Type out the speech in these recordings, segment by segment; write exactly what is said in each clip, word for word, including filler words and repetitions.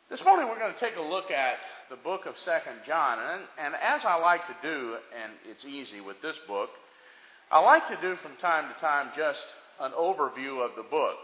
This morning we're going to take a look at the book of Second John, and, and as I like to do, and it's easy with this book, I like to do from time to time just an overview of the book.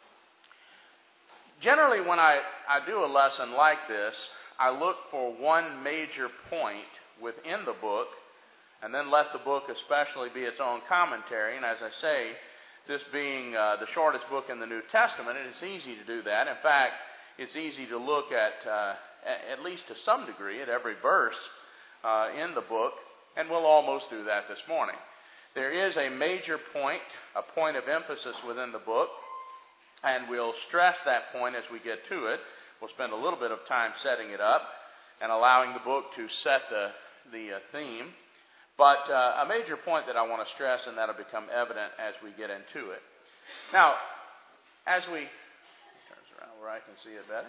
Generally, when I, I do a lesson like this, I look for one major point within the book, and then let the book especially be its own commentary. And as I say, this being uh, the shortest book in the New Testament, it is easy to do that. In fact, it's easy to look at, uh, at least to some degree, at every verse uh, in the book, and we'll almost do that this morning. There is a major point, a point of emphasis within the book, and we'll stress that point as we get to it. We'll spend a little bit of time setting it up and allowing the book to set the, the uh, theme. But uh, a major point that I want to stress, and that'll become evident as we get into it. Now, as we... where I can see it better.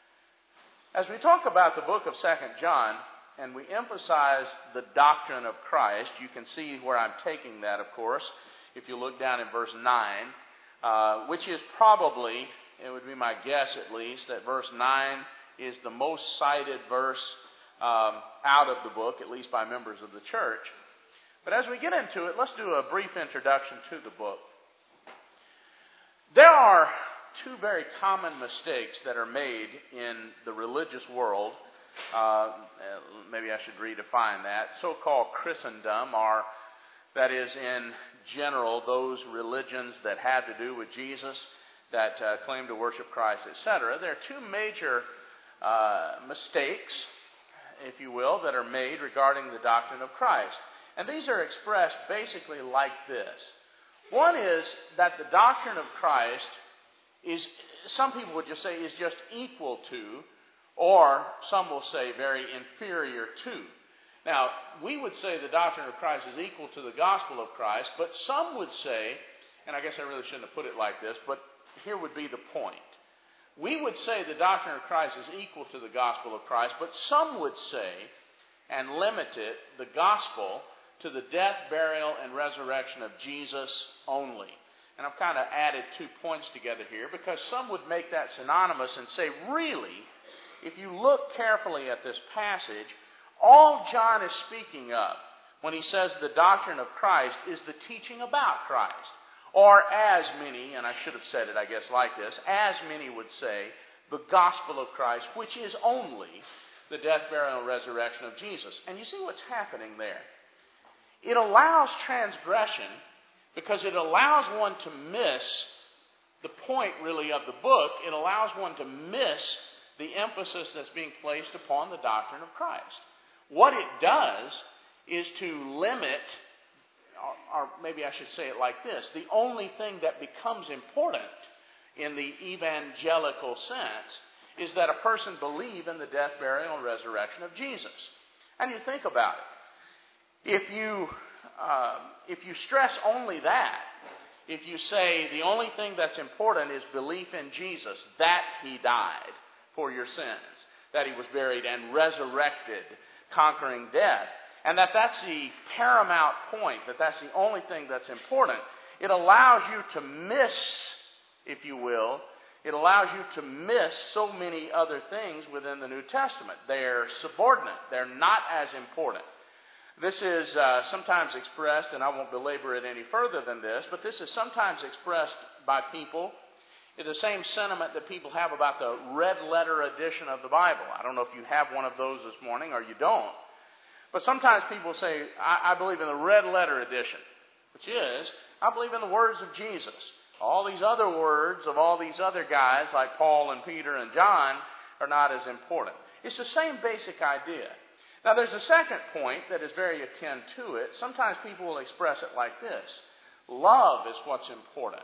As we talk about the book of Second John, and we emphasize the doctrine of Christ, you can see where I'm taking that, of course, if you look down in verse nine, uh, which is probably, it would be my guess at least, that verse nine is the most cited verse um, out of the book, at least by members of the church. But as we get into it, let's do a brief introduction to the book. There are two very common mistakes that are made in the religious world. Uh, maybe I should redefine that. So-called Christendom, or that is in general those religions that have to do with Jesus, that uh, claim to worship Christ, et cetera. There are two major uh, mistakes, if you will, that are made regarding the doctrine of Christ. And these are expressed basically like this. One is that the doctrine of Christ is, some people would just say, is just equal to, or some will say very inferior to. Now, we would say the doctrine of Christ is equal to the gospel of Christ, but some would say, and I guess I really shouldn't have put it like this, but here would be the point. We would say the doctrine of Christ is equal to the gospel of Christ, but some would say, and limit it, the gospel to the death, burial, and resurrection of Jesus only. And I've kind of added two points together here because some would make that synonymous and say, really, if you look carefully at this passage, all John is speaking of when he says the doctrine of Christ is the teaching about Christ. Or as many, and I should have said it, I guess, like this, as many would say, the gospel of Christ, which is only the death, burial, and resurrection of Jesus. And you see what's happening there. It allows transgression because it allows one to miss the point, really, of the book. It allows one to miss the emphasis that's being placed upon the doctrine of Christ. What it does is to limit, or, or maybe I should say it like this, the only thing that becomes important in the evangelical sense is that a person believe in the death, burial, and resurrection of Jesus. And you think about it. If you... Uh, if you stress only that, if you say the only thing that's important is belief in Jesus, that He died for your sins, that He was buried and resurrected, conquering death, and that that's the paramount point, that that's the only thing that's important, it allows you to miss, if you will, it allows you to miss so many other things within the New Testament. They're subordinate. They're not as important. This is uh, sometimes expressed, and I won't belabor it any further than this, but this is sometimes expressed by people in the same sentiment that people have about the red letter edition of the Bible. I don't know if you have one of those this morning or you don't. But sometimes people say, I, I believe in the red letter edition, which is, I believe in the words of Jesus. All these other words of all these other guys, like Paul and Peter and John, are not as important. It's the same basic idea. Now, there's a second point that is very akin to it. Sometimes people will express it like this. Love is what's important.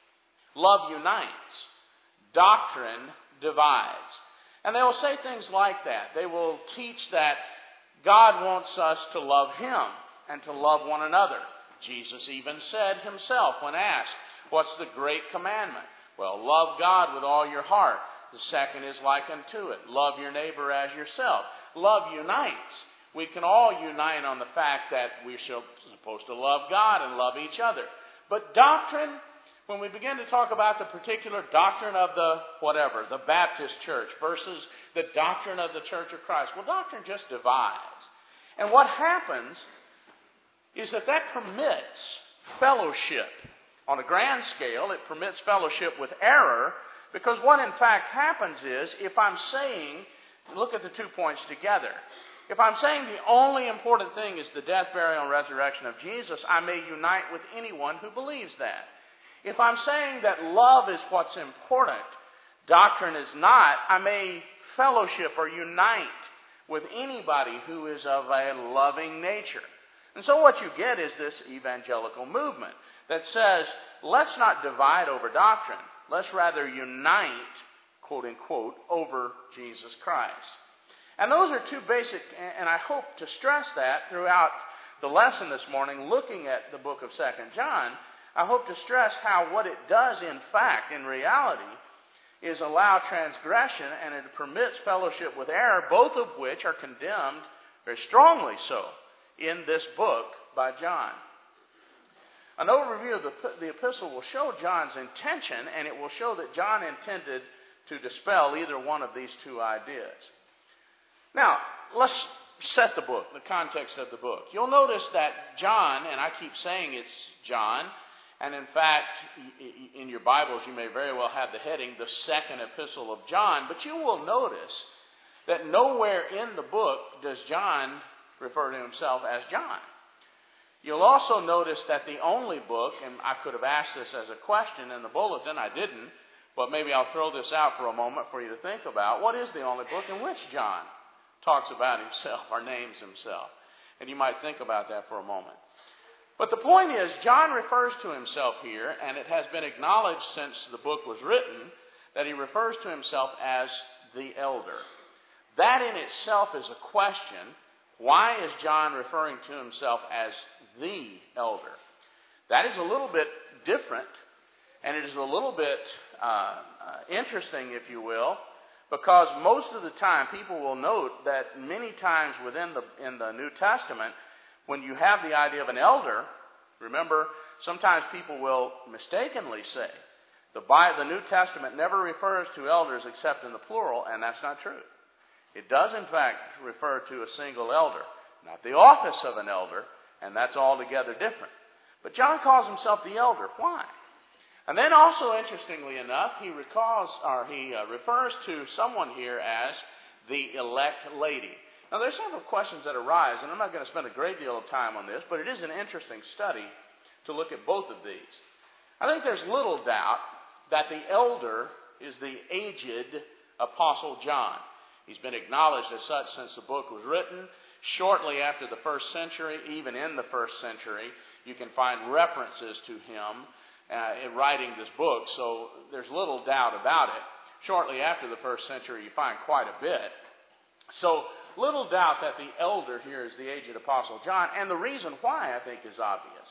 Love unites. Doctrine divides. And they will say things like that. They will teach that God wants us to love Him and to love one another. Jesus even said Himself when asked, what's the great commandment? Well, love God with all your heart. The second is like unto it. Love your neighbor as yourself. Love unites. We can all unite on the fact that we're supposed to love God and love each other. But doctrine, when we begin to talk about the particular doctrine of the whatever, the Baptist church versus the doctrine of the Church of Christ, well, doctrine just divides. And what happens is that that permits fellowship. On a grand scale, it permits fellowship with error, because what in fact happens is, if I'm saying, look at the two points together. If I'm saying the only important thing is the death, burial, and resurrection of Jesus, I may unite with anyone who believes that. If I'm saying that love is what's important, doctrine is not, I may fellowship or unite with anybody who is of a loving nature. And so what you get is this evangelical movement that says, let's not divide over doctrine. Let's rather unite, quote unquote, over Jesus Christ. And those are two basic, and I hope to stress that throughout the lesson this morning, looking at the book of Second John, I hope to stress how what it does in fact, in reality, is allow transgression, and it permits fellowship with error, both of which are condemned very strongly so in this book by John. An overview of the, the epistle will show John's intention, and it will show that John intended to dispel either one of these two ideas. Now, let's set the book, the context of the book. You'll notice that John, and I keep saying it's John, and in fact, in your Bibles you may very well have the heading, the second epistle of John, but you will notice that nowhere in the book does John refer to himself as John. You'll also notice that the only book, and I could have asked this as a question in the bulletin, I didn't, but maybe I'll throw this out for a moment for you to think about. What is the only book in which John talks about himself or names himself? And you might think about that for a moment. But the point is, John refers to himself here, and it has been acknowledged since the book was written, that he refers to himself as the elder. That in itself is a question. Why is John referring to himself as the elder? That is a little bit different, and it is a little bit uh, uh, interesting, if you will, because most of the time people will note that many times within the in the New Testament, when you have the idea of an elder, remember, sometimes people will mistakenly say the Bible, the New Testament never refers to elders except in the plural, and that's not true. It does, in fact, refer to a single elder, not the office of an elder, and that's altogether different. But John calls himself the elder. Why? And then also, interestingly enough, he recalls, or he uh, refers to someone here as the elect lady. Now, there's several questions that arise, and I'm not going to spend a great deal of time on this, but it is an interesting study to look at both of these. I think there's little doubt that the elder is the aged Apostle John. He's been acknowledged as such since the book was written. Shortly after the first century, even in the first century, you can find references to him uh, in writing this book, so there's little doubt about it. Shortly after the first century, you find quite a bit. So, little doubt that the elder here is the aged Apostle John, and the reason why, I think, is obvious.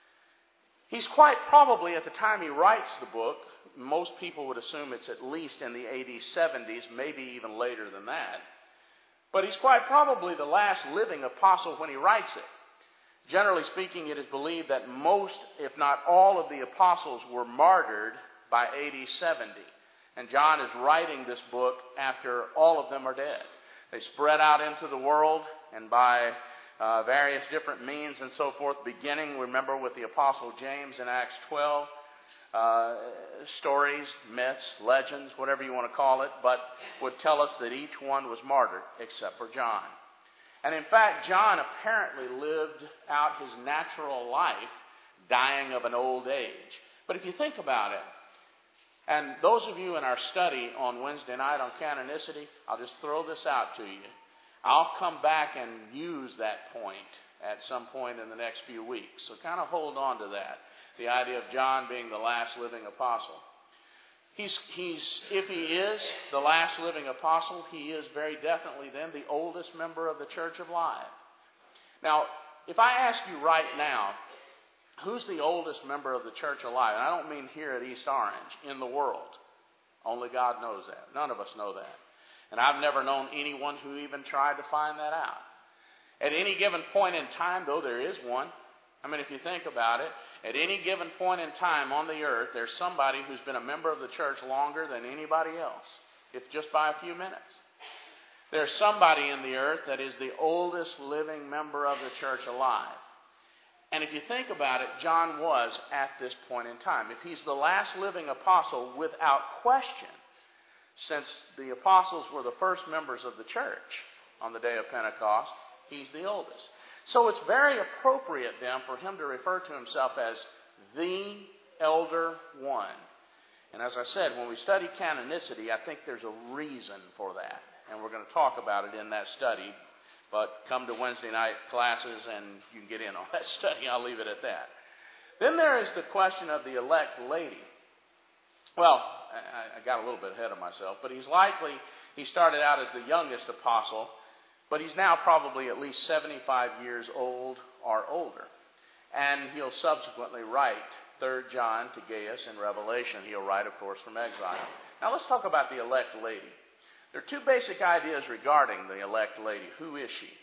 He's quite probably, at the time he writes the book, most people would assume it's at least in the A D seventies, maybe even later than that. But he's quite probably the last living apostle when he writes it. Generally speaking, it is believed that most, if not all, of the apostles were martyred by A D seventy. And John is writing this book after all of them are dead. They spread out into the world, and by uh, various different means and so forth, beginning, remember, with the Apostle James in Acts twelve, uh, stories, myths, legends, whatever you want to call it, but would tell us that each one was martyred except for John. And in fact, John apparently lived out his natural life, dying of an old age. But if you think about it, and those of you in our study on Wednesday night on canonicity, I'll just throw this out to you. I'll come back and use that point at some point in the next few weeks. So kind of hold on to that. The idea of John being the last living apostle. He's, he's, if he is the last living apostle, he is very definitely then the oldest member of the Church of Live. Now, if I ask you right now, who's the oldest member of the Church alive? And I don't mean here at East Orange, in the world. Only God knows that. None of us know that. And I've never known anyone who even tried to find that out. At any given point in time, though there is one, I mean, if you think about it, at any given point in time on the earth, there's somebody who's been a member of the church longer than anybody else, if just by a few minutes. There's somebody in the earth that is the oldest living member of the church alive. And if you think about it, John was at this point in time. If he's the last living apostle, without question, since the apostles were the first members of the church on the day of Pentecost, he's the oldest. So it's very appropriate then for him to refer to himself as the elder one. And as I said, when we study canonicity, I think there's a reason for that. And we're going to talk about it in that study. But come to Wednesday night classes and you can get in on that study. I'll leave it at that. Then there is the question of the elect lady. Well, I, I got a little bit ahead of myself, but he's likely, he started out as the youngest apostle, but he's now probably at least seventy-five years old or older. And he'll subsequently write Third John to Gaius in Revelation. He'll write, of course, from exile. Now let's talk about the elect lady. There are two basic ideas regarding the elect lady. Who is she?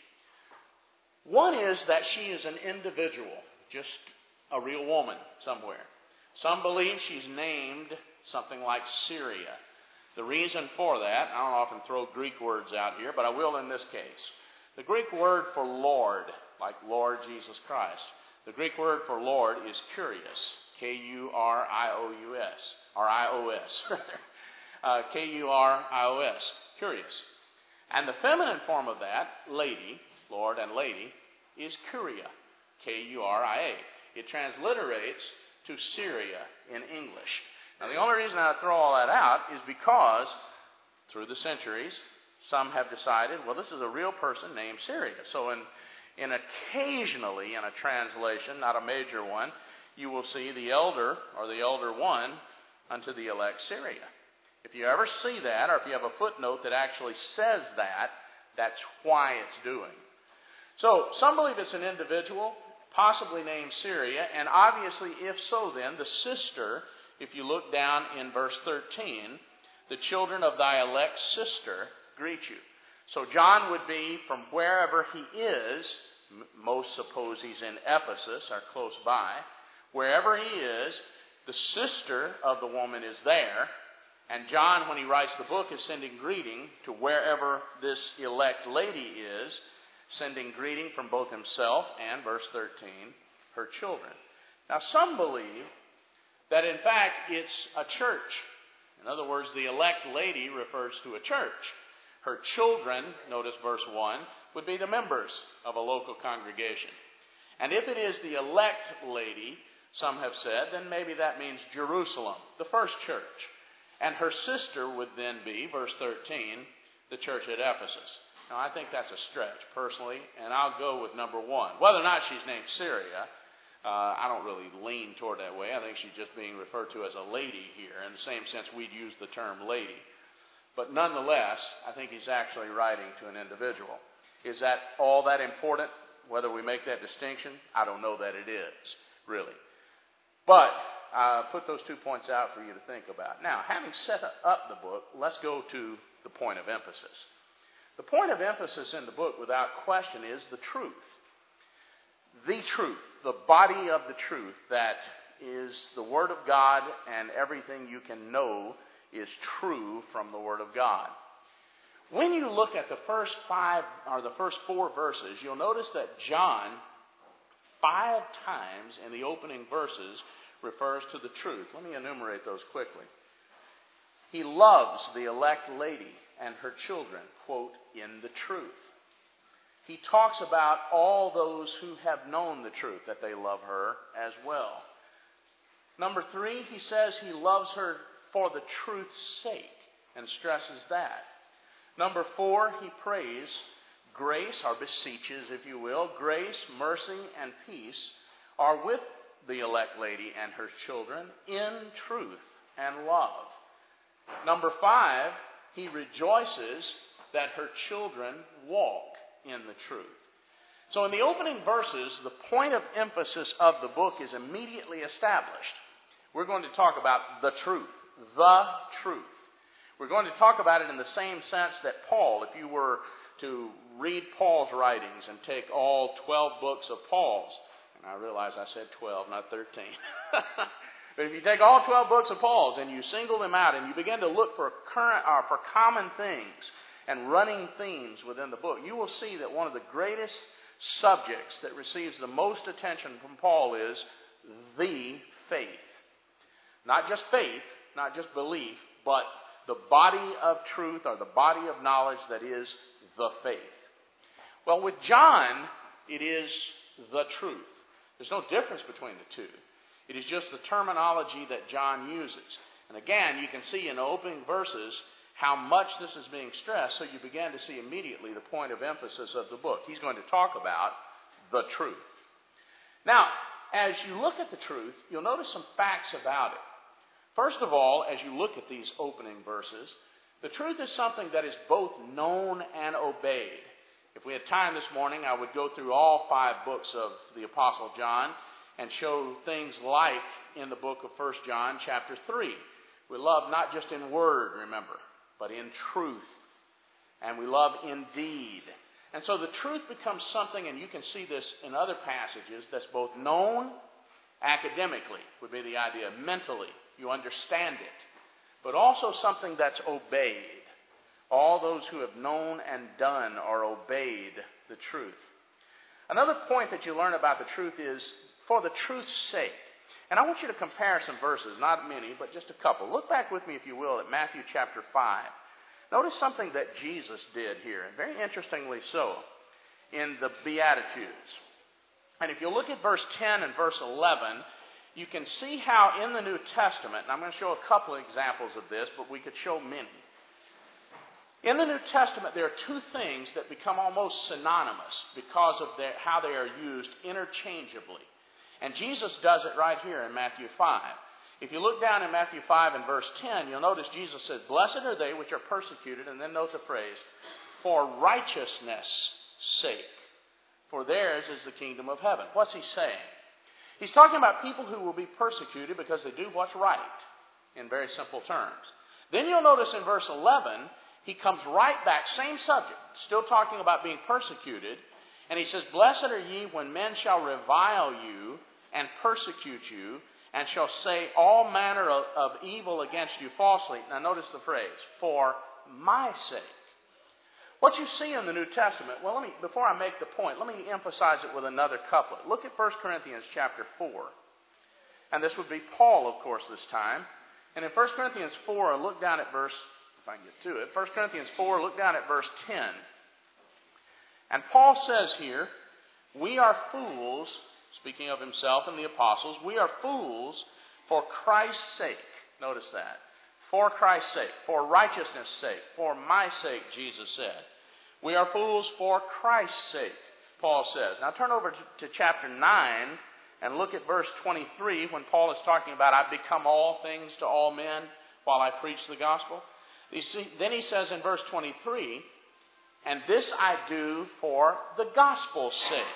One is that she is an individual, just a real woman somewhere. Some believe she's named something like Syria. The reason for that, I don't often throw Greek words out here, but I will in this case. The Greek word for Lord, like Lord Jesus Christ, the Greek word for Lord is Kyrios, K U R I O U S, or I O S, rather. Uh, K U R I O S, Kyrios. And the feminine form of that, lady, Lord and lady, is Kyria, K U R I A. It transliterates to Syria in English. Now, the only reason I throw all that out is because, through the centuries, some have decided, well, this is a real person named Syria. So, in, in occasionally in a translation, not a major one, you will see the elder or the elder one unto the elect Syria. If you ever see that, or if you have a footnote that actually says that, that's why it's doing. So, some believe it's an individual, possibly named Syria, and obviously, if so then, the sister, if you look down in verse thirteen, the children of thy elect sister greet you. So John would be from wherever he is, most suppose he's in Ephesus or close by, wherever he is, the sister of the woman is there, and John, when he writes the book, is sending greeting to wherever this elect lady is, sending greeting from both himself and, verse thirteen, her children. Now, some believe that, in fact, it's a church. In other words, the elect lady refers to a church. Her children, notice verse one, would be the members of a local congregation. And if it is the elect lady, some have said, then maybe that means Jerusalem, the first church. And her sister would then be, verse thirteen, the church at Ephesus. Now, I think that's a stretch, personally, and I'll go with number one. Whether or not she's named Syria, uh, I don't really lean toward that way. I think she's just being referred to as a lady here, in the same sense we'd use the term lady. But nonetheless, I think he's actually writing to an individual. Is that all that important, whether we make that distinction? I don't know that it is, really. But uh, put those two points out for you to think about. Now, having set up the book, let's go to the point of emphasis. The point of emphasis in the book, without question, is the truth. The truth, the body of the truth that is the Word of God, and everything you can know is true from the Word of God. When you look at the first five, or the first four verses, you'll notice that John, five times in the opening verses, refers to the truth. Let me enumerate those quickly. He loves the elect lady and her children, quote, in the truth. He talks about all those who have known the truth, that they love her as well. Number three, he says he loves her for the truth's sake and stresses that. Number four, he prays grace, or beseeches, if you will, grace, mercy, and peace are with the elect lady and her children in truth and love. Number five, he rejoices that her children walk in the truth. So in the opening verses, the point of emphasis of the book is immediately established. We're going to talk about the truth, the truth. We're going to talk about it in the same sense that Paul, if you were to read Paul's writings and take all twelve books of Paul's, And I realize I said twelve, not thirteen. But if you take all twelve books of Paul's and you single them out and you begin to look for current or for common things and running themes within the book, you will see that one of the greatest subjects that receives the most attention from Paul is the faith. Not just faith, not just belief, but the body of truth or the body of knowledge that is the faith. Well, with John, it is the truth. There's no difference between the two. It is just the terminology that John uses. And again, you can see in the opening verses how much this is being stressed, so you begin to see immediately the point of emphasis of the book. He's going to talk about the truth. Now, as you look at the truth, you'll notice some facts about it. First of all, as you look at these opening verses, the truth is something that is both known and obeyed. If we had time this morning, I would go through all five books of the Apostle John and show things like in the book of First John chapter three. We love not just in word, remember, but in truth. And we love in deed. And so the truth becomes something, and you can see this in other passages, that's both known academically, would be the idea, mentally, you understand it, but also something that's obeyed. All those who have known and done or obeyed the truth. Another point that you learn about the truth is for the truth's sake. And I want you to compare some verses, not many, but just a couple. Look back with me, if you will, at Matthew chapter five. Notice something that Jesus did here, and very interestingly so, in the Beatitudes. And if you look at verse ten and verse eleven, you can see how in the New Testament, and I'm going to show a couple of examples of this, but we could show many. In the New Testament, there are two things that become almost synonymous because of their, how they are used interchangeably. And Jesus does it right here in Matthew five. If you look down in Matthew five and verse ten, you'll notice Jesus says, "Blessed are they which are persecuted," and then note the phrase, "for righteousness' sake, for theirs is the kingdom of heaven." What's he saying? He's talking about people who will be persecuted because they do what's right, in very simple terms. Then you'll notice in verse eleven, he comes right back, same subject, still talking about being persecuted, and he says, "Blessed are ye when men shall revile you and persecute you, and shall say all manner of, of evil against you falsely." Now notice the phrase, "for my sake." What you see in the New Testament, well, let me, before I make the point, let me emphasize it with another couplet. Look at First Corinthians chapter four. And this would be Paul, of course, this time. And in First Corinthians four, look down at verse, if I can get to it, First Corinthians four, look down at verse ten. And Paul says here, "We are fools," speaking of himself and the apostles, "we are fools for Christ's sake." Notice that. For Christ's sake, for righteousness' sake, for my sake, Jesus said. We are fools for Christ's sake, Paul says. Now turn over to, to chapter nine and look at verse twenty-three when Paul is talking about, "I've become all things to all men while I preach the gospel." You see, then he says in verse twenty-three, "And this I do for the gospel's sake."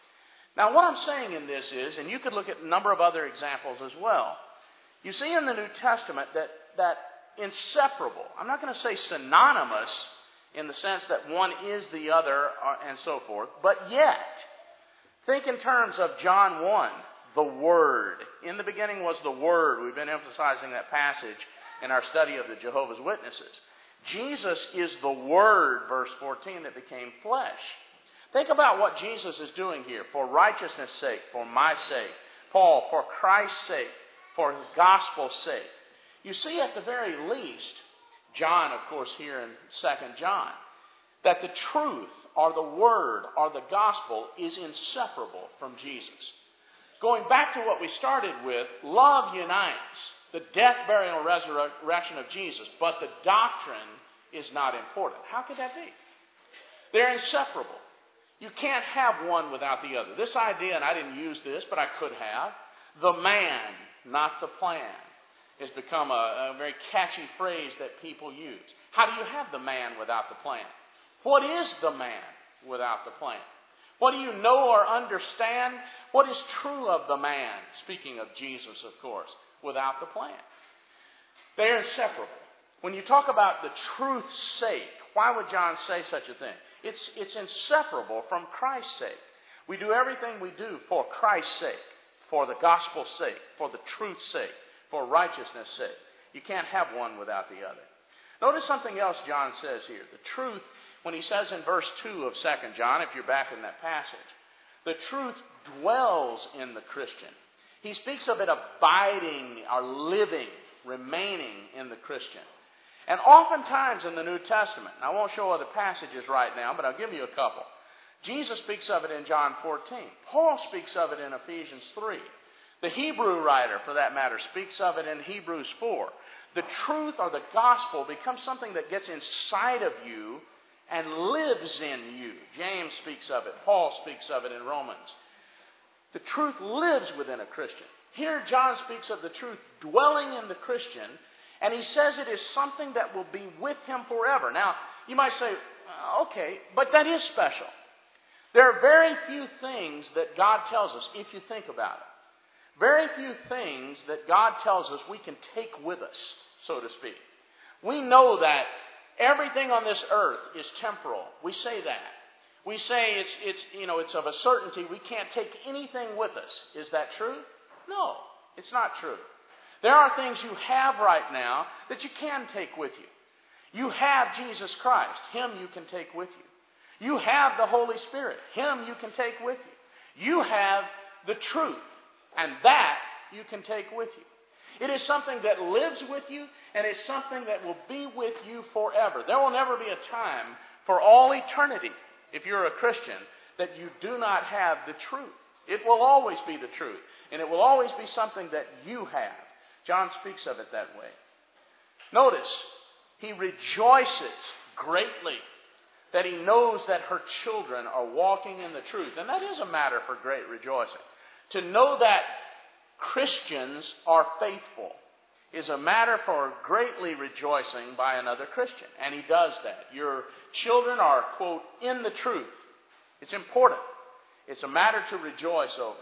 Now what I'm saying in this is, and you could look at a number of other examples as well. You see in the New Testament that, that inseparable, I'm not going to say synonymous in the sense that one is the other and so forth, but yet, think in terms of John one, the Word. In the beginning was the Word. We've been emphasizing that passage in our study of the Jehovah's Witnesses. Jesus is the Word, verse fourteen, that became flesh. Think about what Jesus is doing here. For righteousness' sake, for my sake. Paul, for Christ's sake, for his gospel's sake. You see at the very least, John, of course, here in Second John, that the truth or the word or the gospel is inseparable from Jesus. Going back to what we started with, love unites the death, burial, and resurrection of Jesus, but the doctrine is not important. How could that be? They're inseparable. You can't have one without the other. This idea, and I didn't use this, but I could have, the man, not the plan, has become a, a very catchy phrase that people use. How do you have the man without the plan? What is the man without the plan? What do you know or understand? What is true of the man, speaking of Jesus, of course, without the plan? They're inseparable. When you talk about the truth's sake, why would John say such a thing? It's, it's inseparable from Christ's sake. We do everything we do for Christ's sake, for the gospel's sake, for the truth's sake, for righteousness' sake. You can't have one without the other. Notice something else John says here. The truth, when he says in verse two of Second John, if you're back in that passage, the truth dwells in the Christian. He speaks of it abiding or living, remaining in the Christian. And oftentimes in the New Testament, and I won't show other passages right now, but I'll give you a couple. Jesus speaks of it in John fourteen. Paul speaks of it in Ephesians three. The Hebrew writer, for that matter, speaks of it in Hebrews four. The truth or the gospel becomes something that gets inside of you and lives in you. James speaks of it. Paul speaks of it in Romans. The truth lives within a Christian. Here John speaks of the truth dwelling in the Christian, and he says it is something that will be with him forever. Now, you might say, okay, but that is special. There are very few things that God tells us, if you think about it. Very few things that God tells us we can take with us, so to speak. We know that everything on this earth is temporal. We say that. We say it's, it's, you know, it's of a certainty we can't take anything with us. Is that true? No, it's not true. There are things you have right now that you can take with you. You have Jesus Christ. Him you can take with you. You have the Holy Spirit. Him you can take with you. You have the truth. And that you can take with you. It is something that lives with you, and it's something that will be with you forever. There will never be a time for all eternity, if you're a Christian, that you do not have the truth. It will always be the truth, and it will always be something that you have. John speaks of it that way. Notice, he rejoices greatly that he knows that her children are walking in the truth. And that is a matter for great rejoicing. To know that Christians are faithful is a matter for greatly rejoicing by another Christian. And he does that. Your children are, quote, in the truth. It's important. It's a matter to rejoice over.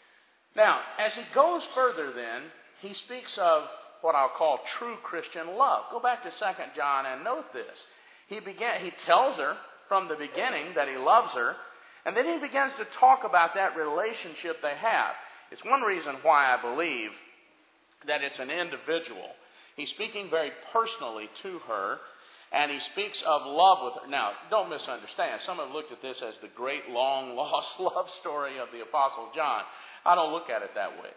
Now, as he goes further then, he speaks of what I'll call true Christian love. Go back to Second John and note this. He began, he tells her from the beginning that he loves her, and then he begins to talk about that relationship they have. It's one reason why I believe that it's an individual. He's speaking very personally to her, and he speaks of love with her. Now, don't misunderstand. Some have looked at this as the great long-lost love story of the Apostle John. I don't look at it that way.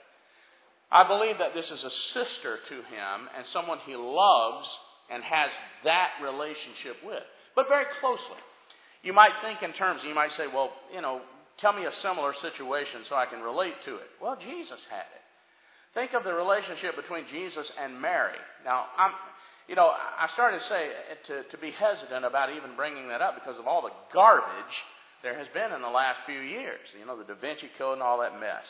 I believe that this is a sister to him and someone he loves and has that relationship with, but very closely. You might think in terms, you might say, well, you know, tell me a similar situation so I can relate to it. Well, Jesus had it. Think of the relationship between Jesus and Mary. Now, I'm, you know, I started to say to, to be hesitant about even bringing that up because of all the garbage there has been in the last few years. You know, the Da Vinci Code and all that mess.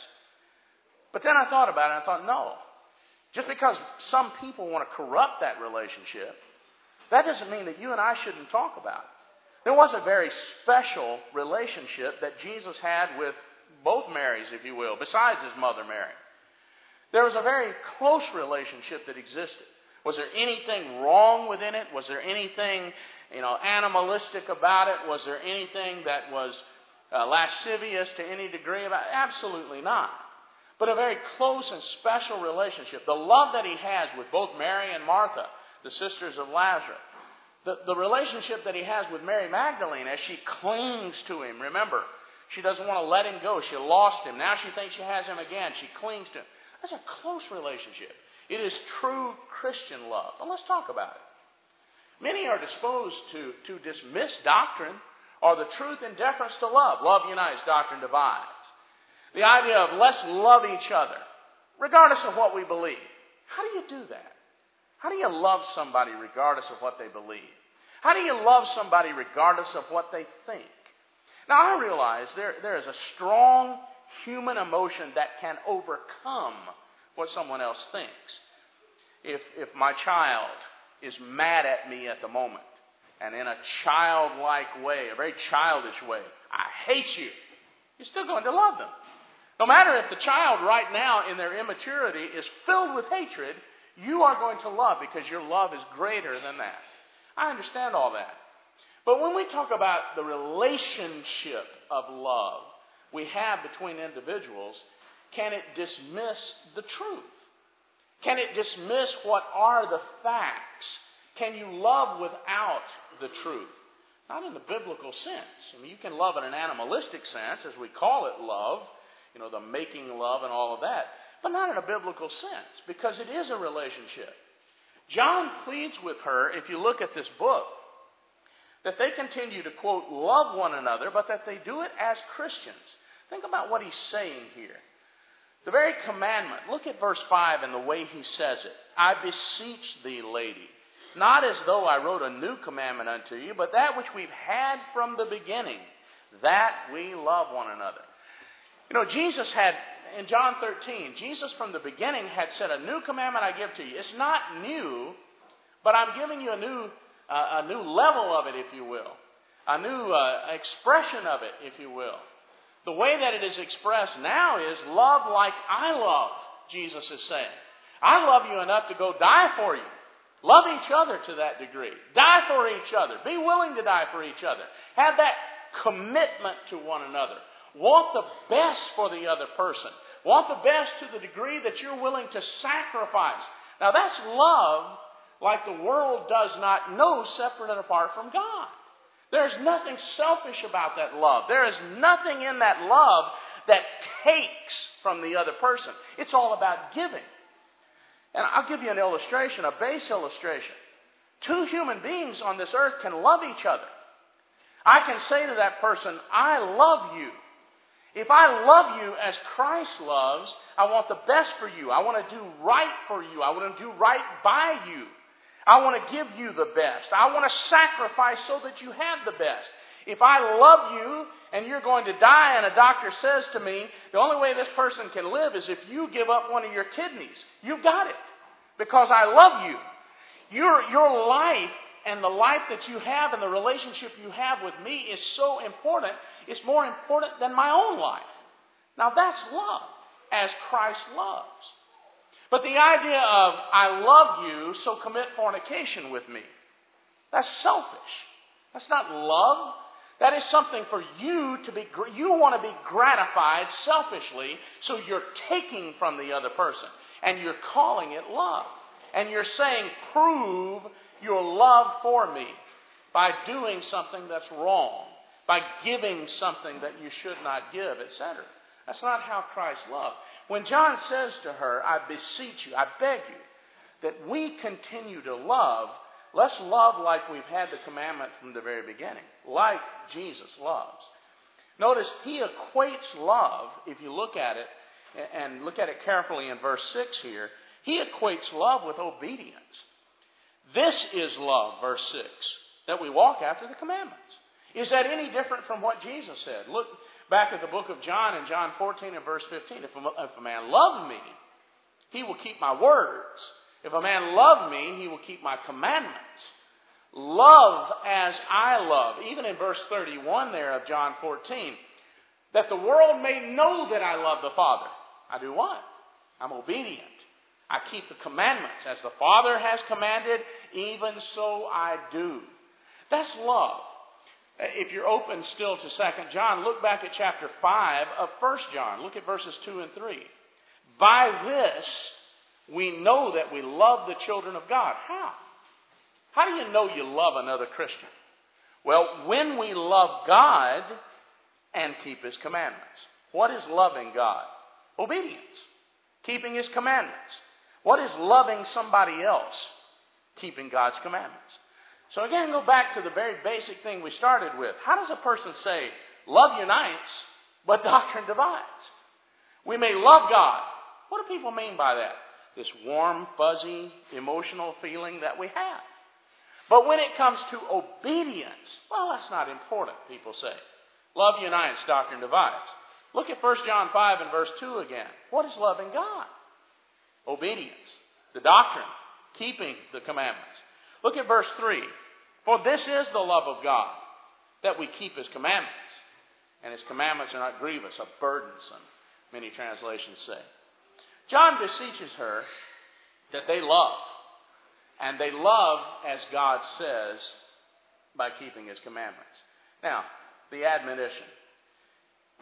But then I thought about it and I thought, no. Just because some people want to corrupt that relationship, that doesn't mean that you and I shouldn't talk about it. There was a very special relationship that Jesus had with both Marys, if you will, besides his mother Mary. There was a very close relationship that existed. Was there anything wrong within it? Was there anything, you know, animalistic about it? Was there anything that was uh, lascivious to any degree about it? Absolutely not. But a very close and special relationship. The love that he has with both Mary and Martha, the sisters of Lazarus. The, the relationship that he has with Mary Magdalene as she clings to him. Remember, she doesn't want to let him go. She lost him. Now she thinks she has him again. She clings to him. That's a close relationship. It is true Christian love. Well, let's talk about it. Many are disposed to, to dismiss doctrine or the truth in deference to love. Love unites, doctrine divides. The idea of let's love each other, regardless of what we believe. How do you do that? How do you love somebody regardless of what they believe? How do you love somebody regardless of what they think? Now, I realize there, there is a strong human emotion that can overcome what someone else thinks. If, if my child is mad at me at the moment, and in a childlike way, a very childish way, I hate you, you're still going to love them. No matter if the child right now in their immaturity is filled with hatred, you are going to love because your love is greater than that. I understand all that. But when we talk about the relationship of love, we have between individuals, can it dismiss the truth? Can it dismiss what are the facts? Can you love without the truth? Not in the biblical sense. I mean, you can love in an animalistic sense, as we call it love, you know, the making love and all of that, but not in a biblical sense, because it is a relationship. John pleads with her, if you look at this book, that they continue to, quote, love one another, but that they do it as Christians. Think about what he's saying here. The very commandment, look at verse five and the way he says it. I beseech thee, lady, not as though I wrote a new commandment unto you, but that which we've had from the beginning, that we love one another. You know, Jesus had, in John thirteen, Jesus from the beginning had said, a new commandment I give to you. It's not new, but I'm giving you a new, uh, a new level of it, if you will. A new uh, expression of it, if you will. The way that it is expressed now is love like I love, Jesus is saying. I love you enough to go die for you. Love each other to that degree. Die for each other. Be willing to die for each other. Have that commitment to one another. Want the best for the other person. Want the best to the degree that you're willing to sacrifice. Now that's love like the world does not know, separate and apart from God. There's nothing selfish about that love. There is nothing in that love that takes from the other person. It's all about giving. And I'll give you an illustration, a base illustration. Two human beings on this earth can love each other. I can say to that person, I love you. If I love you as Christ loves, I want the best for you. I want to do right for you. I want to do right by you. I want to give you the best. I want to sacrifice so that you have the best. If I love you and you're going to die and a doctor says to me, the only way this person can live is if you give up one of your kidneys. You've got it. Because I love you. Your, your life and the life that you have and the relationship you have with me is so important. It's more important than my own life. Now that's love, as Christ loves. But the idea of, I love you, so commit fornication with me, that's selfish. That's not love. That is something for you to be, you want to be gratified selfishly, so you're taking from the other person. And you're calling it love. And you're saying, prove your love for me by doing something that's wrong, by giving something that you should not give, et cetera. That's not how Christ loved. When John says to her, I beseech you, I beg you, that we continue to love, let's love like we've had the commandment from the very beginning, like Jesus loves. Notice he equates love, if you look at it, and look at it carefully in verse six here, he equates love with obedience. This is love, verse six, that we walk after the commandments. Is that any different from what Jesus said? Look back at the book of John in John fourteen and verse fifteen. If a, if a man love me, he will keep my words. If a man love me, he will keep my commandments. Love as I love. Even in verse thirty-one there of John fourteen, that the world may know that I love the Father. I do what? I'm obedient. I keep the commandments. As the Father has commanded, even so I do. That's love. If you're open still to Second John, look back at chapter five of First John. Look at verses two and three. By this, we know that we love the children of God. How? How do you know you love another Christian? Well, when we love God and keep His commandments. What is loving God? Obedience. Keeping His commandments. What is loving somebody else? Keeping God's commandments. So again, go back to the very basic thing we started with. How does a person say, love unites, but doctrine divides? We may love God. What do people mean by that? This warm, fuzzy, emotional feeling that we have. But when it comes to obedience, well, that's not important, people say. Love unites, doctrine divides. Look at First John five and verse two again. What is loving God? Obedience. The doctrine. Keeping the commandments. Look at verse three. For this is the love of God, that we keep His commandments. And His commandments are not grievous, or burdensome, many translations say. John beseeches her that they love. And they love, as God says, by keeping His commandments. Now, the admonition.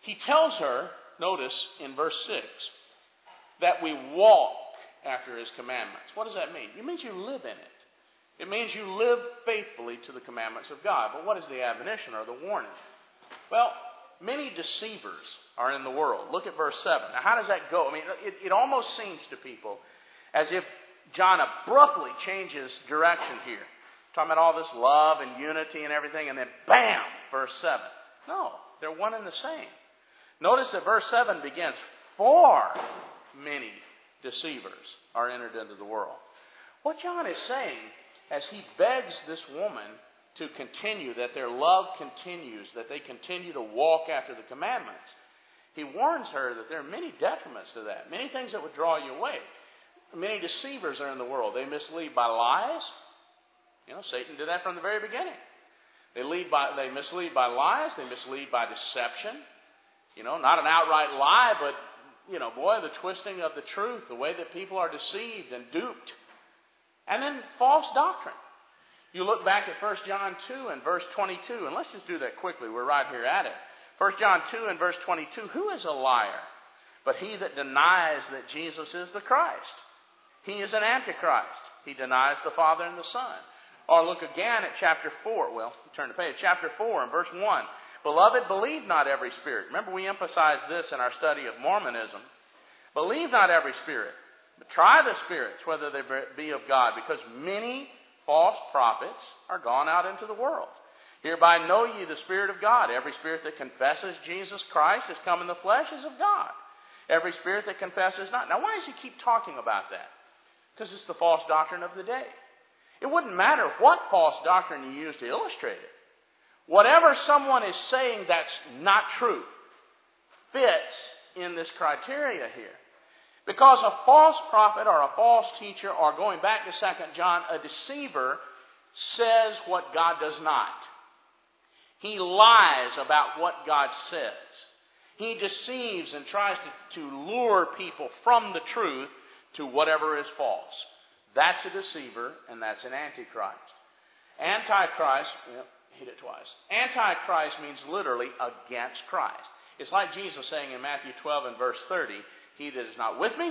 He tells her, notice in verse six, that we walk after his commandments. What does that mean? It means you live in it. It means you live faithfully to the commandments of God. But what is the admonition or the warning? Well, many deceivers are in the world. Look at verse seven. Now, how does that go? I mean, it, it almost seems to people as if John abruptly changes direction here. Talking about all this love and unity and everything, and then bam, verse seven. No, they're one and the same. Notice that verse seven begins, for many deceivers are entered into the world. What John is saying, as he begs this woman to continue, that their love continues, that they continue to walk after the commandments, he warns her that there are many detriments to that, many things that would draw you away. Many deceivers are in the world. They mislead by lies. You know, Satan did that from the very beginning. They lead by, they mislead by lies. They mislead by deception. You know, not an outright lie, but, you know, boy, the twisting of the truth, the way that people are deceived and duped. And then false doctrine. You look back at First John two and verse twenty-two, and let's just do that quickly. We're right here at it. First John two and verse twenty-two, who is a liar but he that denies that Jesus is the Christ? He is an antichrist. He denies the Father and the Son. Or look again at chapter four. Well, turn the page. Chapter four and verse one. Beloved, believe not every spirit. Remember, we emphasized this in our study of Mormonism. Believe not every spirit, but try the spirits, whether they be of God, because many false prophets are gone out into the world. Hereby know ye the Spirit of God. Every spirit that confesses Jesus Christ is come in the flesh is of God. Every spirit that confesses not. Now, why does he keep talking about that? Because it's the false doctrine of the day. It wouldn't matter what false doctrine you use to illustrate it. Whatever someone is saying that's not true fits in this criteria here. Because a false prophet or a false teacher, or going back to Second John, a deceiver says what God does not. He lies about what God says. He deceives and tries to, to lure people from the truth to whatever is false. That's a deceiver, and that's an antichrist. Antichrist, well, hit it twice. Antichrist means literally against Christ. It's like Jesus saying in Matthew twelve and verse thirty, he that is not with me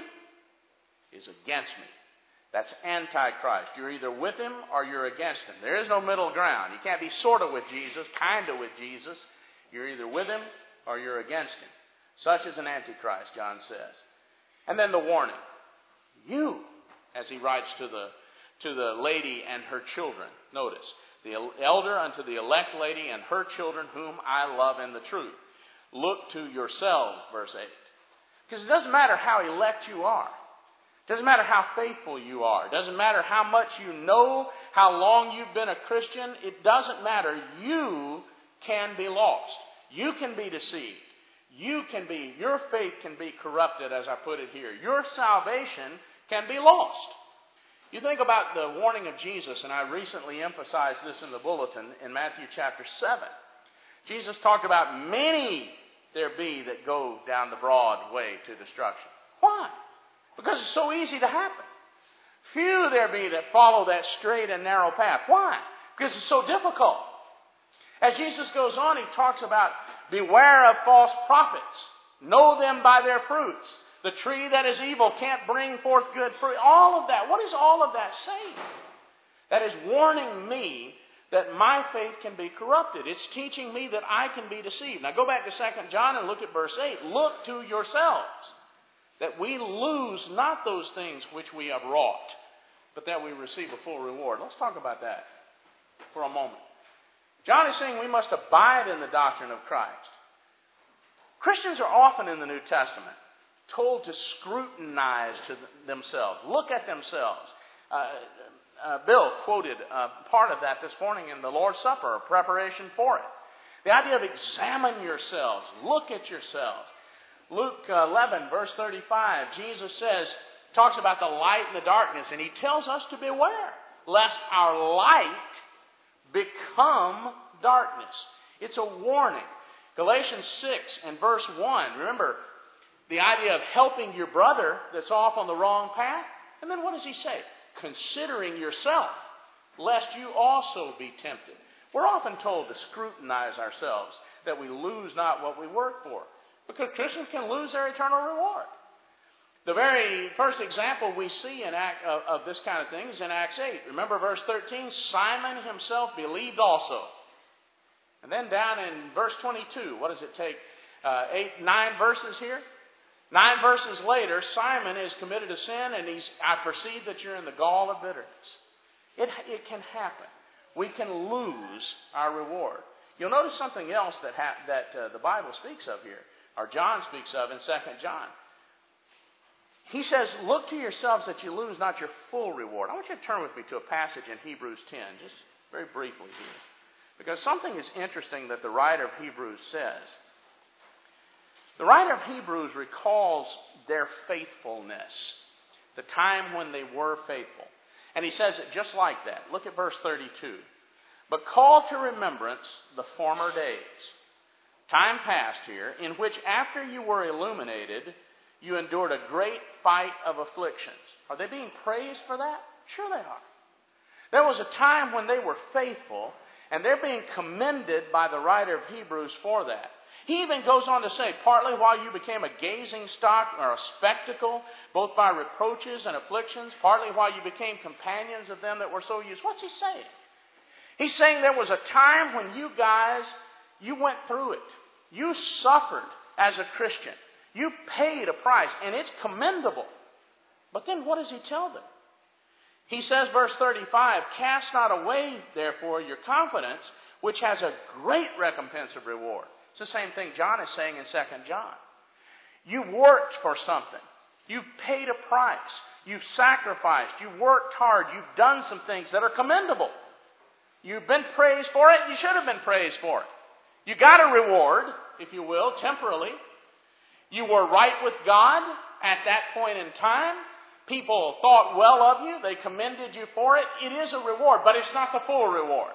is against me. That's Antichrist. You're either with him or you're against him. There is no middle ground. You can't be sort of with Jesus, kind of with Jesus. You're either with him or you're against him. Such is an Antichrist, John says. And then the warning. You, as he writes to the, to the lady and her children. Notice, the elder unto the elect lady and her children whom I love in the truth. Look to yourselves, verse eight. Because it doesn't matter how elect you are. It doesn't matter how faithful you are. It doesn't matter how much you know, how long you've been a Christian. It doesn't matter. You can be lost. You can be deceived. You can be, your faith can be corrupted, as I put it here. Your salvation can be lost. You think about the warning of Jesus, and I recently emphasized this in the bulletin in Matthew chapter seven. Jesus talked about many there be that go down the broad way to destruction. Why? Because it's so easy to happen. Few there be that follow that straight and narrow path. Why? Because it's so difficult. As Jesus goes on, he talks about beware of false prophets. Know them by their fruits. The tree that is evil can't bring forth good fruit. All of that. What is all of that saying? That is warning me that my faith can be corrupted. It's teaching me that I can be deceived. Now go back to Second John and look at verse eight. Look to yourselves, that we lose not those things which we have wrought, but that we receive a full reward. Let's talk about that for a moment. John is saying we must abide in the doctrine of Christ. Christians are often in the New Testament told to scrutinize to themselves, look at themselves. Uh, uh, Bill quoted uh, part of that this morning in the Lord's Supper, a preparation for it. The idea of examine yourselves, look at yourselves. Luke eleven, verse thirty-five, Jesus says, talks about the light and the darkness, and he tells us to beware lest our light become darkness. It's a warning. Galatians six and verse one, remember the idea of helping your brother that's off on the wrong path. And then what does he say? Considering yourself, lest you also be tempted. We're often told to scrutinize ourselves, that we lose not what we work for. Because Christians can lose their eternal reward. The very first example we see in Act, of, of this kind of thing is in Acts eight. Remember verse thirteen, Simon himself believed also. And then down in verse twenty-two, what does it take? Uh, eight, nine verses here? Nine verses later, Simon is committed a sin, and he's, I perceive that you're in the gall of bitterness. It, it can happen. We can lose our reward. You'll notice something else that, ha- that uh, the Bible speaks of here, or John speaks of in Second John. He says, look to yourselves that you lose not your full reward. I want you to turn with me to a passage in Hebrews ten, just very briefly here. Because something is interesting that the writer of Hebrews says. The writer of Hebrews recalls their faithfulness, the time when they were faithful. And he says it just like that. Look at verse thirty-two. But call to remembrance the former days, time past here, in which after you were illuminated, you endured a great fight of afflictions. Are they being praised for that? Sure they are. There was a time when they were faithful, and they're being commended by the writer of Hebrews for that. He even goes on to say, partly while you became a gazing stock or a spectacle, both by reproaches and afflictions, partly while you became companions of them that were so used. What's he saying? He's saying there was a time when you guys, you went through it. You suffered as a Christian. You paid a price, and it's commendable. But then what does he tell them? He says, verse thirty-five, cast not away, therefore, your confidence, which has a great recompense of reward. It's the same thing John is saying in Second John. You worked for something. You've paid a price. You've sacrificed. You've worked hard. You've done some things that are commendable. You've been praised for it. You should have been praised for it. You got a reward, if you will, temporarily. You were right with God at that point in time. People thought well of you. They commended you for it. It is a reward, but it's not the full reward.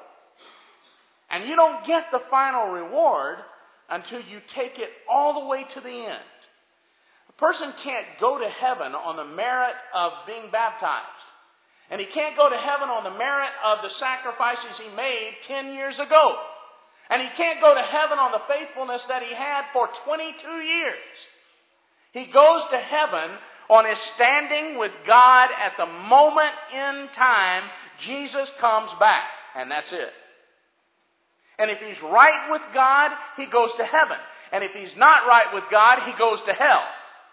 And you don't get the final reward until you take it all the way to the end. A person can't go to heaven on the merit of being baptized. And he can't go to heaven on the merit of the sacrifices he made ten years ago. And he can't go to heaven on the faithfulness that he had for twenty-two years. He goes to heaven on his standing with God at the moment in time Jesus comes back. And that's it. And if he's right with God, he goes to heaven. And if he's not right with God, he goes to hell.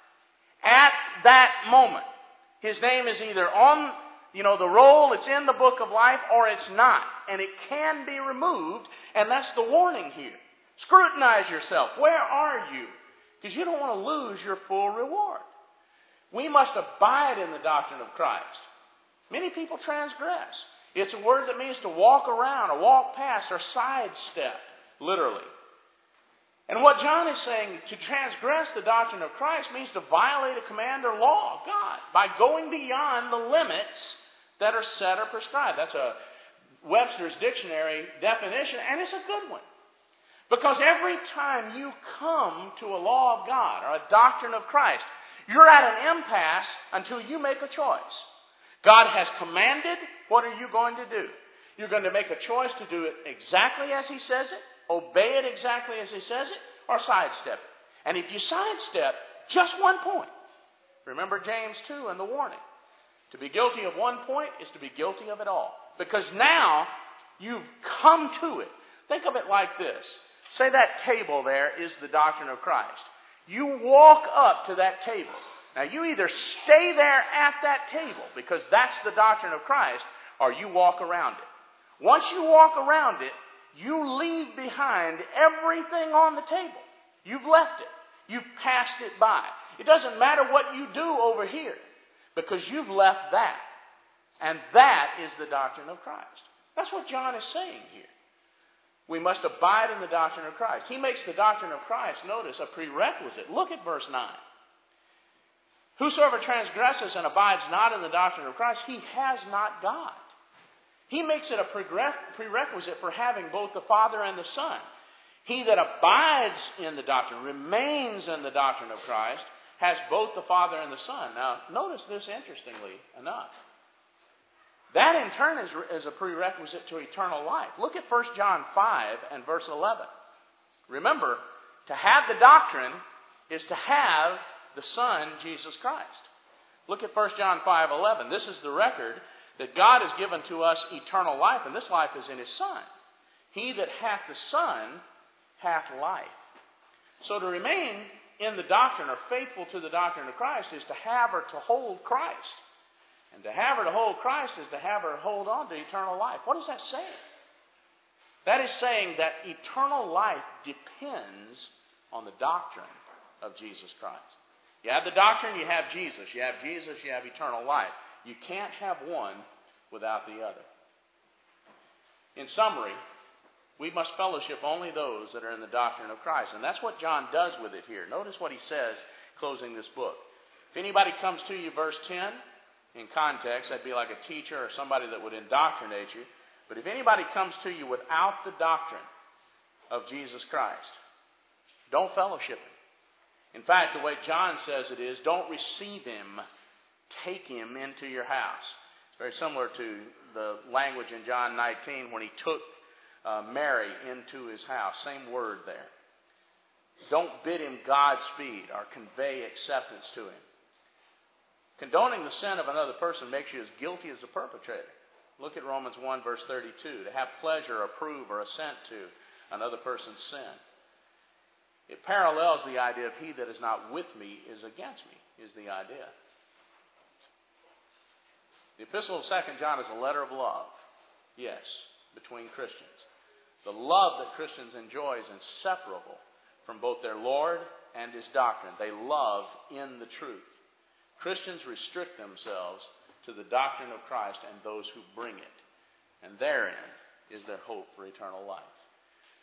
At that moment, his name is either on, you know, the roll, it's in the book of life, or it's not. And it can be removed, and that's the warning here. Scrutinize yourself. Where are you? Because you don't want to lose your full reward. We must abide in the doctrine of Christ. Many people transgress. It's a word that means to walk around or walk past or sidestep, literally. And what John is saying, to transgress the doctrine of Christ means to violate a command or law of God by going beyond the limits that are set or prescribed. That's a Webster's Dictionary definition, and it's a good one. Because every time you come to a law of God or a doctrine of Christ, you're at an impasse until you make a choice. God has commanded, what are you going to do? You're going to make a choice to do it exactly as He says it, obey it exactly as He says it, or sidestep it. And if you sidestep just one point, remember James two and the warning. To be guilty of one point is to be guilty of it all. Because now you've come to it. Think of it like this. Say that table there is the doctrine of Christ. You walk up to that table. Now, you either stay there at that table, because that's the doctrine of Christ, or you walk around it. Once you walk around it, you leave behind everything on the table. You've left it. You've passed it by. It doesn't matter what you do over here, because you've left that. And that is the doctrine of Christ. That's what John is saying here. We must abide in the doctrine of Christ. He makes the doctrine of Christ, notice, a prerequisite. Look at verse nine. Whosoever transgresses and abides not in the doctrine of Christ, he has not God. He makes it a prerequisite for having both the Father and the Son. He that abides in the doctrine, remains in the doctrine of Christ, has both the Father and the Son. Now, notice this interestingly enough. That in turn is, is a prerequisite to eternal life. Look at First John five and verse eleven. Remember, to have the doctrine, is to have the Son, Jesus Christ. Look at First John five eleven. This is the record that God has given to us eternal life, and this life is in His Son. He that hath the Son hath life. So to remain in the doctrine or faithful to the doctrine of Christ is to have or to hold Christ. And to have her to hold Christ is to have her hold on to eternal life. What is that saying? That is saying that eternal life depends on the doctrine of Jesus Christ. You have the doctrine, you have Jesus. You have Jesus, you have eternal life. You can't have one without the other. In summary, we must fellowship only those that are in the doctrine of Christ. And that's what John does with it here. Notice what he says closing this book. If anybody comes to you, verse ten, in context, that'd be like a teacher or somebody that would indoctrinate you. But if anybody comes to you without the doctrine of Jesus Christ, don't fellowship him. In fact, the way John says it is, don't receive him, take him into your house. It's very similar to the language in John nineteen when he took uh, Mary into his house. Same word there. Don't bid him Godspeed or convey acceptance to him. Condoning the sin of another person makes you as guilty as the perpetrator. Look at Romans one, verse thirty-two. To have pleasure, approve, or assent to another person's sin. It parallels the idea of he that is not with me is against me, is the idea. The Epistle of Second John is a letter of love, yes, between Christians. The love that Christians enjoy is inseparable from both their Lord and His doctrine. They love in the truth. Christians restrict themselves to the doctrine of Christ and those who bring it. And therein is their hope for eternal life.